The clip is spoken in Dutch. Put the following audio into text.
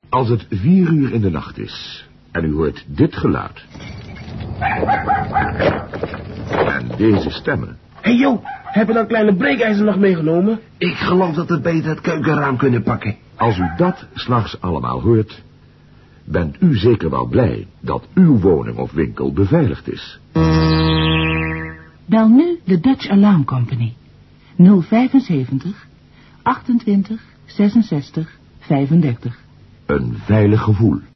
Als het 4 uur in de nacht is en u hoort dit geluid en deze stemmen. Hé joh, heb je dan kleine breekijzer nog meegenomen? Ik geloof dat we beter het keukenraam kunnen pakken. Als u dat 's nachts allemaal hoort, bent u zeker wel blij dat uw woning of winkel beveiligd is. Bel nu de Dutch Alarm Company. 075 28 66 35. Een veilig gevoel.